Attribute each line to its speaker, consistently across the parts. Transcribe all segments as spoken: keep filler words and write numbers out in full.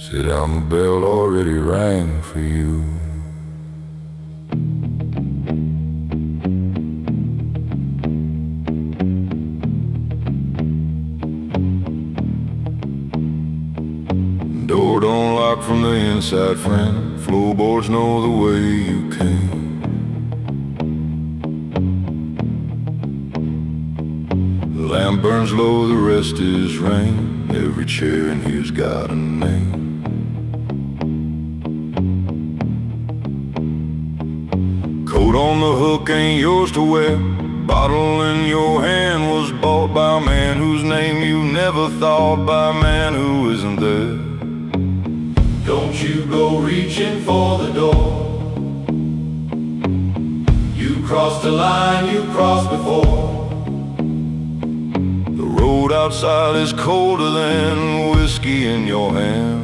Speaker 1: Sit down, the bell already rang for you. Door don't lock from the inside, friend. Floorboards know the way you came. The lamp burns low, the rest is rain. Every chair in here's got a name. Coat on the hook ain't yours to wear. Bottle in your hand was bought by a man whose name you never thought, by a man who isn't there. Don't you go reaching for the door. You crossed the line you crossed before. The road outside is colder than whiskey in your hand.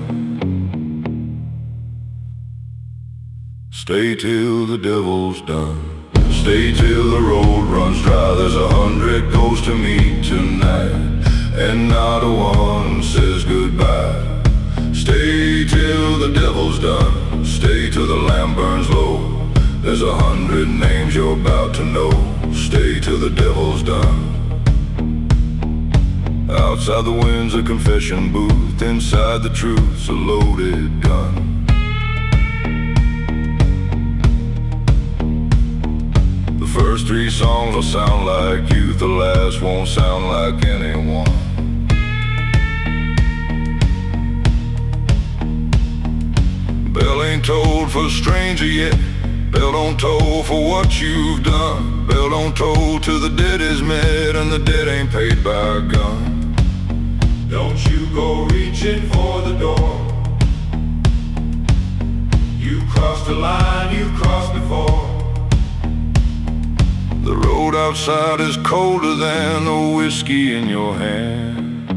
Speaker 1: Stay till the devil's done. Stay till the road runs dry. There's a hundred ghosts to meet tonight, and not a one says goodbye. Stay till the devil's done. Stay till the lamp burns low. There's a hundred names you're about to know. Stay till the devil's done. Outside the wind's a confession booth. Inside the truth's a loaded gun. The first three songs will sound like youth. The last won't sound like anyone. Bell ain't tolled for a stranger yet. Bell don't toll for what you've done. Bell don't toll till the dead is met, and the dead ain't paid by a gun. Don't you go reaching for the door. You crossed the line you crossed before. The road outside is colder than the whiskey in your hand.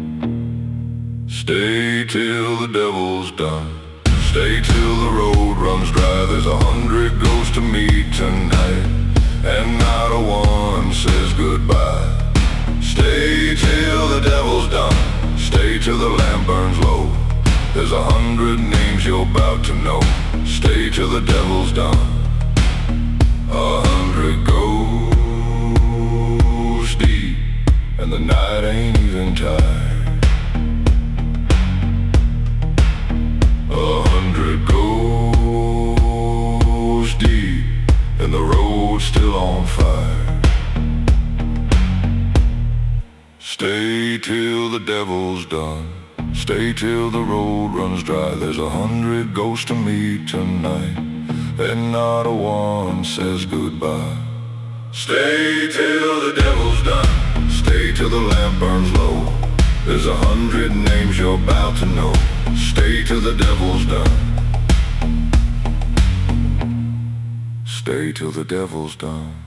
Speaker 1: Stay till the devil's done. Stay till the road runs dry. There's a hundred ghosts to meet tonight, and not a one says goodbye. Stay till the devil's done. Stay till the lamp burns low. There's a hundred names you're about to know. Stay till the devil's done. A hundred ghosts deep, and the night ain't even tired. A hundred ghosts deep, and the road's still on fire. Stay till the devil's done. Stay till the road runs dry. There's a hundred ghosts to meet tonight, and not a one says goodbye. Stay till the devil's done. Stay till the lamp burns low. There's a hundred names you're about to know. Stay till the devil's done. Stay till the devil's done.